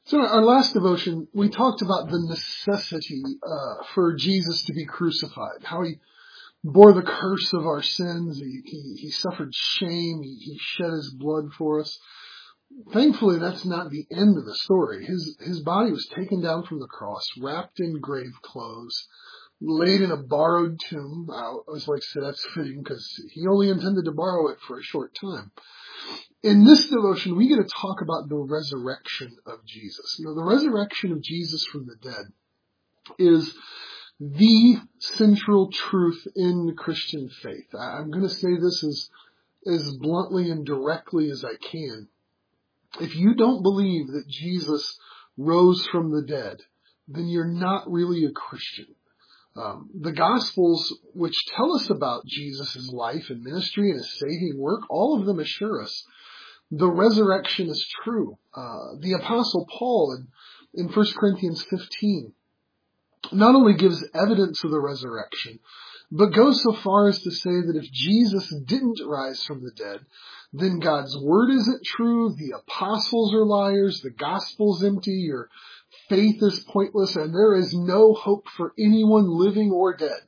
So in our last devotion, we talked about the necessity for Jesus to be crucified, how he bore the curse of our sins, he suffered shame, he shed his blood for us. Thankfully, that's not the end of the story. His body was taken down from the cross, wrapped in grave clothes, laid in a borrowed tomb. I always like to say that's fitting because he only intended to borrow it for a short time. In this devotion, we get to talk about the resurrection of Jesus. The resurrection of Jesus from the dead is the central truth in the Christian faith. I'm going to say this as bluntly and directly as I can. If you don't believe that Jesus rose from the dead, then you're not really a Christian. The Gospels, which tell us about Jesus' life and ministry and his saving work, all of them assure us the resurrection is true. The Apostle Paul in 1 Corinthians 15 not only gives evidence of the resurrection, but goes so far as to say that if Jesus didn't rise from the dead, then God's word isn't true, the apostles are liars, the gospel's empty, your faith is pointless, and there is no hope for anyone living or dead.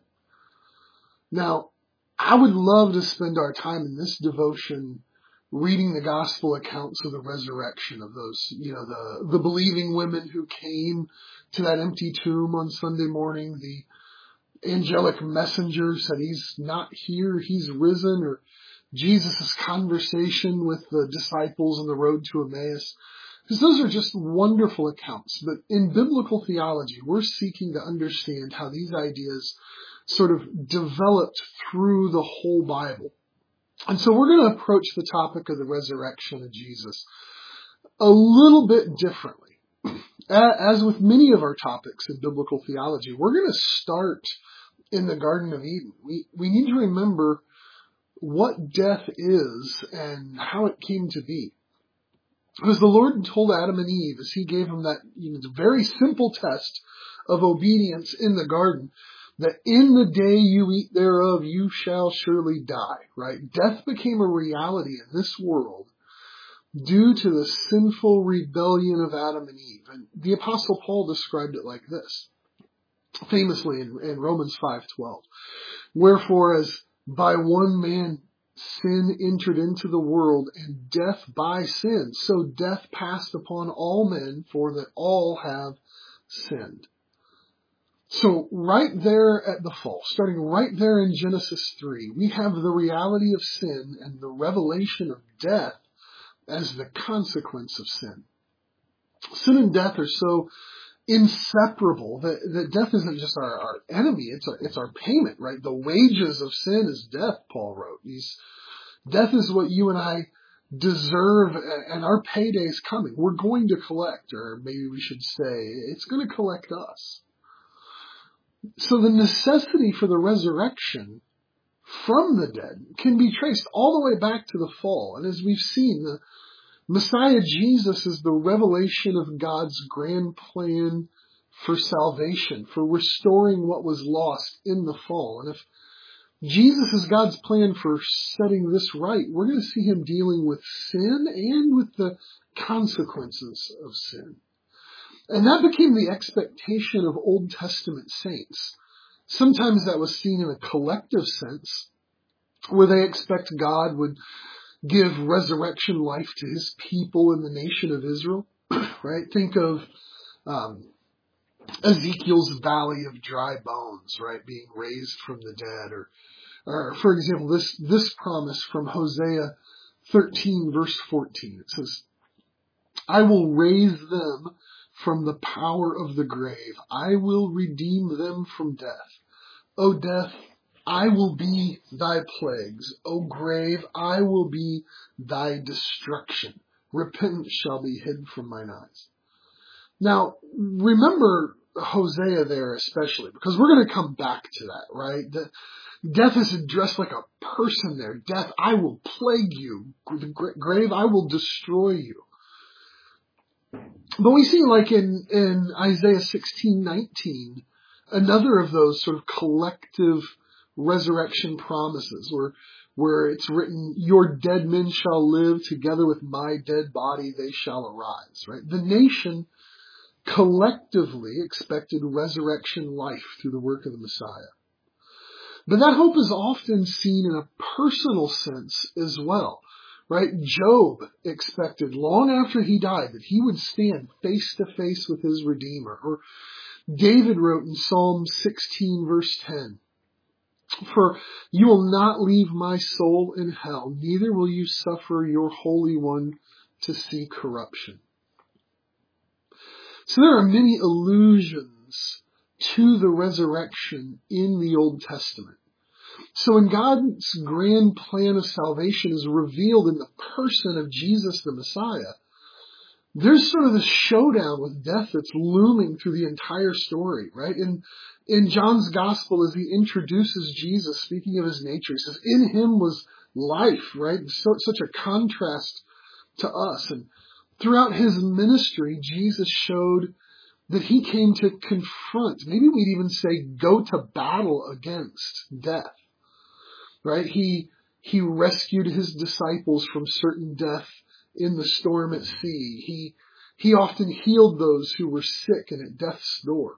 Now, I would love to spend our time in this devotion reading the gospel accounts of the resurrection of those, the believing women who came to that empty tomb on Sunday morning, the angelic messenger said he's not here, he's risen, or Jesus' conversation with the disciples on the road to Emmaus. Because those are just wonderful accounts. But in biblical theology, we're seeking to understand how these ideas sort of developed through the whole Bible. And so we're going to approach the topic of the resurrection of Jesus a little bit differently. As with many of our topics in biblical theology, we're going to start in the Garden of Eden. We need to remember what death is and how it came to be. Because the Lord told Adam and Eve, as he gave them that very simple test of obedience in the garden, that in the day you eat thereof, you shall surely die, right? Death became a reality in this world due to the sinful rebellion of Adam and Eve. And the Apostle Paul described it like this, famously in Romans 5:12. Wherefore, as by one man sin entered into the world, and death by sin, so death passed upon all men, for that all have sinned. So right there at the fall, starting right there in Genesis 3, we have the reality of sin and the revelation of death as the consequence of sin. Sin and death are so inseparable that death isn't just our enemy, it's our payment, right? The wages of sin is death, Paul wrote. Death is what you and I deserve, and our payday is coming. We're going to collect, or maybe we should say, it's going to collect us. So the necessity for the resurrection from the dead can be traced all the way back to the fall. And as we've seen, the Messiah Jesus is the revelation of God's grand plan for salvation, for restoring what was lost in the fall. And if Jesus is God's plan for setting this right, we're going to see him dealing with sin and with the consequences of sin. And that became the expectation of Old Testament saints. Sometimes that was seen in a collective sense, where they expect God would give resurrection life to his people in the nation of Israel, right? Think of Ezekiel's valley of dry bones, right, being raised from the dead. Or for example, this promise from Hosea 13, verse 14. It says, I will raise them from the power of the grave. I will redeem them from death. O death, I will be thy plagues. O grave, I will be thy destruction. Repentance shall be hid from mine eyes. Now, remember Hosea there especially, because we're going to come back to that, right? Death is addressed like a person there. Death, I will plague you. The grave, I will destroy you. But we see like in Isaiah 16:19, another of those sort of collective resurrection promises where it's written, your dead men shall live, together with my dead body they shall arise, right? The nation collectively expected resurrection life through the work of the Messiah. But that hope is often seen in a personal sense as well, right? Job expected long after he died that he would stand face to face with his Redeemer. Or David wrote in Psalm 16 verse 10, "For you will not leave my soul in hell, neither will you suffer your Holy One to see corruption." So there are many allusions to the resurrection in the Old Testament. So when God's grand plan of salvation is revealed in the person of Jesus the Messiah, there's sort of this showdown with death that's looming through the entire story, right? In John's gospel, as he introduces Jesus, speaking of his nature, he says, "In him was life," right? Such a contrast to us. And throughout his ministry, Jesus showed that he came to confront, maybe we'd even say go to battle against death, right? He rescued his disciples from certain death in the storm at sea. He often healed those who were sick and at death's door.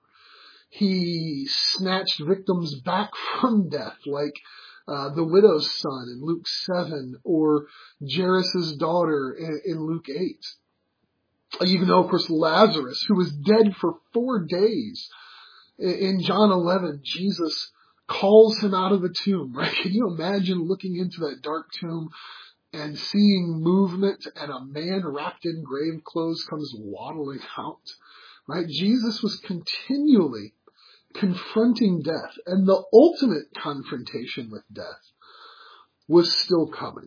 He snatched victims back from death, like the widow's son in Luke 7, or Jairus' daughter in Luke 8. Even though, of course, Lazarus, who was dead for 4 days, in John 11, Jesus calls him out of the tomb, right? Can you imagine looking into that dark tomb and seeing movement and a man wrapped in grave clothes comes waddling out, right? Jesus was continually confronting death, and the ultimate confrontation with death was still coming.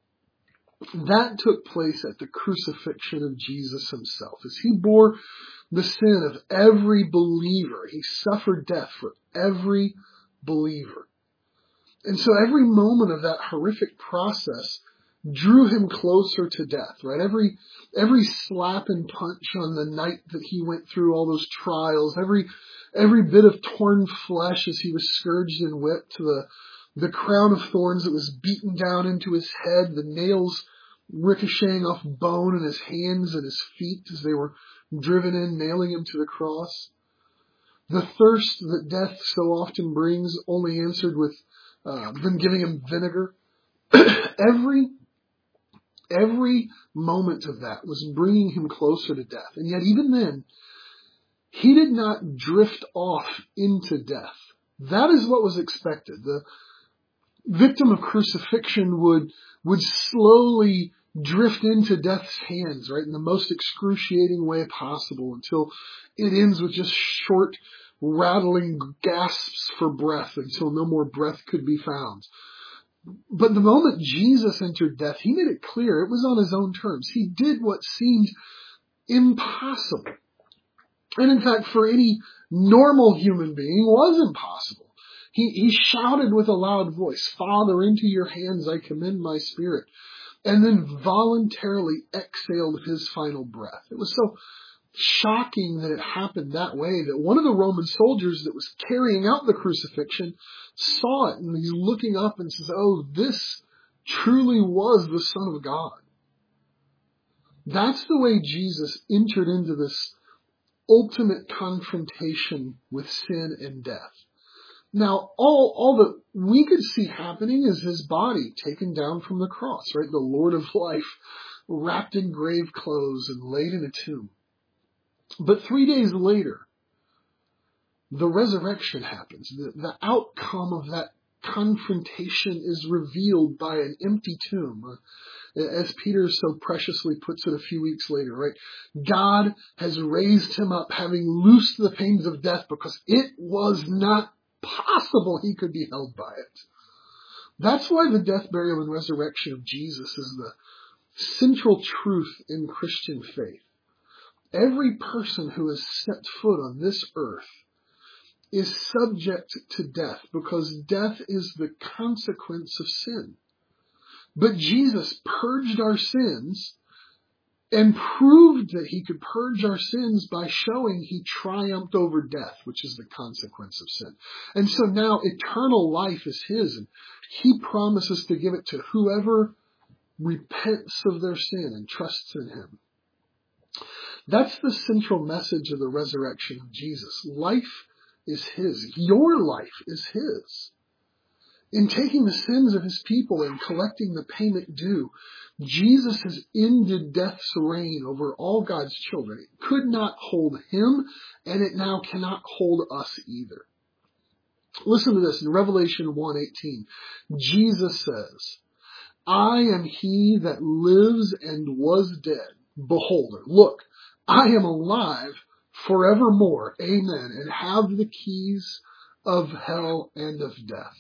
That took place at the crucifixion of Jesus himself. As he bore the sin of every believer, he suffered death for every believer. And so every moment of that horrific process drew him closer to death, right? Every slap and punch on the night that he went through all those trials, every bit of torn flesh as he was scourged and whipped, to the crown of thorns that was beaten down into his head, the nails ricocheting off bone in his hands and his feet as they were driven in, nailing him to the cross. The thirst that death so often brings, only answered with them giving him vinegar. Every moment of that was bringing him closer to death. And yet even then, he did not drift off into death. That is what was expected. The victim of crucifixion would slowly drift into death's hands, right, in the most excruciating way possible, until it ends with just short, rattling gasps for breath until no more breath could be found. But the moment Jesus entered death, he made it clear it was on his own terms. He did what seemed impossible. And in fact, for any normal human being, was impossible. He shouted with a loud voice, "Father, into your hands I commend my spirit," and then voluntarily exhaled his final breath. It was so shocking that it happened that way that one of the Roman soldiers that was carrying out the crucifixion saw it, and he's looking up and says, "Oh, this truly was the Son of God." That's the way Jesus entered into this ultimate confrontation with sin and death. Now, all that we could see happening is his body taken down from the cross, right? The Lord of life, wrapped in grave clothes and laid in a tomb. But 3 days later, the resurrection happens. The outcome of that confrontation is revealed by an empty tomb. As Peter so preciously puts it a few weeks later, right? God has raised him up, having loosed the pains of death, because it was not possible he could be held by it. That's why the death, burial, and resurrection of Jesus is the central truth in Christian faith. Every person who has set foot on this earth is subject to death, because death is the consequence of sin. But Jesus purged our sins and proved that he could purge our sins by showing he triumphed over death, which is the consequence of sin. And so now eternal life is his, and he promises to give it to whoever repents of their sin and trusts in him. That's the central message of the resurrection of Jesus. Life is his. Your life is his. In taking the sins of his people and collecting the payment due, Jesus has ended death's reign over all God's children. It could not hold him, and it now cannot hold us either. Listen to this in Revelation 1:18. Jesus says, I am he that lives and was dead. Behold, look, I am alive forevermore. Amen. And have the keys of hell and of death.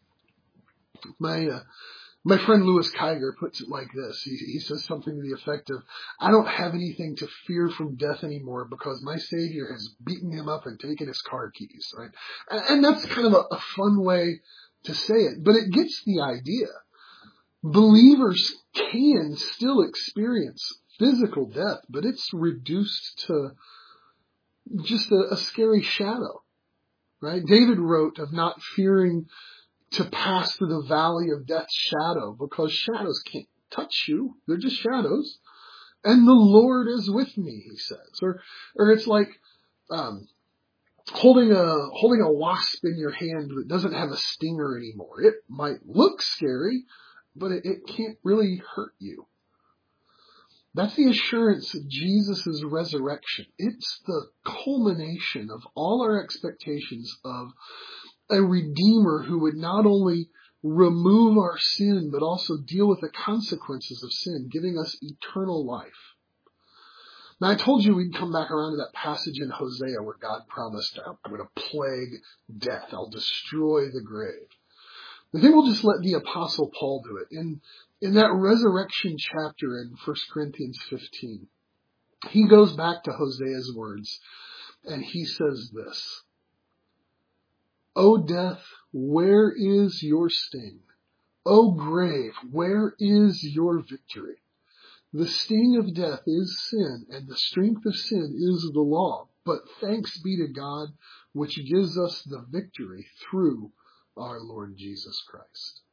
My friend Louis Kiger puts it like this. He says something to the effect of, I don't have anything to fear from death anymore because my Savior has beaten him up and taken his car keys. Right? And that's kind of a fun way to say it, but it gets the idea. Believers can still experience physical death, but it's reduced to just a scary shadow. Right? David wrote of not fearing to pass through the valley of death's shadow, because shadows can't touch you. They're just shadows. And the Lord is with me, he says. Or it's like, holding a wasp in your hand that doesn't have a stinger anymore. It might look scary, but it can't really hurt you. That's the assurance of Jesus' resurrection. It's the culmination of all our expectations of a Redeemer who would not only remove our sin, but also deal with the consequences of sin, giving us eternal life. Now, I told you we'd come back around to that passage in Hosea where God promised, I'm going to plague death. I'll destroy the grave. I think we'll just let the Apostle Paul do it. In that resurrection chapter in 1 Corinthians 15, he goes back to Hosea's words, and he says this, O death, where is your sting? O grave, where is your victory? The sting of death is sin, and the strength of sin is the law. But thanks be to God, which gives us the victory through our Lord Jesus Christ.